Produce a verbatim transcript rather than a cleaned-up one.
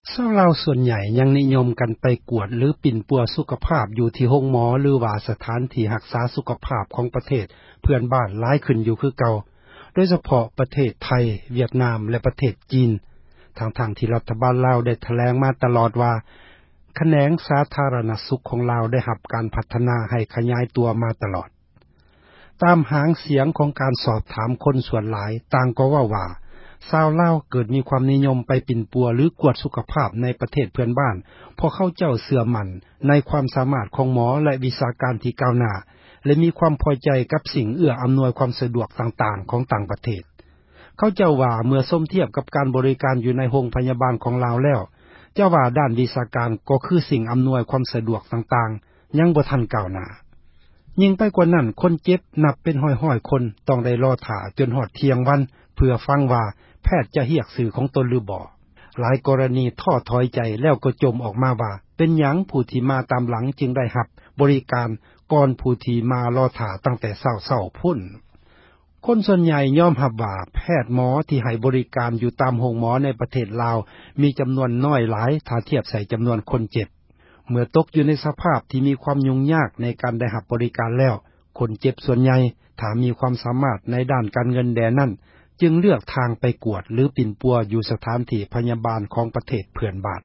ชาวลาวส่วนใหญ่ยังนิยมกันไปกวดหรือปิ่นปัวสุขภาพอยู่ที่โรงหมอหรือว่าสถานที่รักษาสุขภาพของประเทศเพื่อนบ้านหลายขึ้นอยู่คือเก่าโดยเฉพาะประเทศไทยเวียดนามและประเทศจีนทางๆที่รัฐบาลลาวได้แถลงมาตลอดว่าแขนงสาธารณสุขของลาวได้รับการพัฒนาให้ขยายตัวมาตลอดตามหางเสียงของการสอบถามคนส่วนหลายต่างก็ว่าว่าชาวลาวเกิดมีความนิยมไปปิ่นปัวหรือกวดสุขภาพในประเทศเพื่อนบ้านเพราะเขาเจ้าเสื่อมั่นในความสามารถของหมอและวิชาการที่ก้าวหน้าและมีความพอใจกับสิ่งเอื้ออำนวยความสะดวกต่างๆของต่างประเทศเขาเจ้าว่าเมื่อสมเทียบกับการบริการอยู่ในโรงพยาบาลของลาวแล้วเจ้าว่าด้านวิชาการก็คือสิ่งอำนวยความสะดวกต่างๆยังบ่ทันก้าวหน้ายิ่งไปกว่านั้นคนเจ็บนับเป็นห้อยๆคนต้องได้รอท่าจนฮอดเที่ยงวันเพื่อฟังว่าแพทย์จะเรียกชื่อของตนหรือบ่หลายกรณีท้อถอยใจแล้วก็จมออกมาว่าเป็นหยังผู้ที่มาตามหลังจึงได้รับบริการก่อนผู้ที่มารอท่าตั้งแต่เช้าๆพุ่นคนส่วนใหญ่ยอมรับว่าแพทย์หมอที่ให้บริการอยู่ตามโรงหมอในประเทศลาวมีจำนวนน้อยหลายถ้าเทียบใส่จำนวนคนเจ็บเมื่อตกอยู่ในสภาพที่มีความยุ่งยากในการได้รับบริการแล้วคนเจ็บส่วนใหญ่ถ้ามีความสามารถในด้านการเงินแดนั้นจึงเลือกทางไปกวดหรือปิ่นปัวอยู่สถานที่พยาบาลของประเทศเพื่อนบ้าน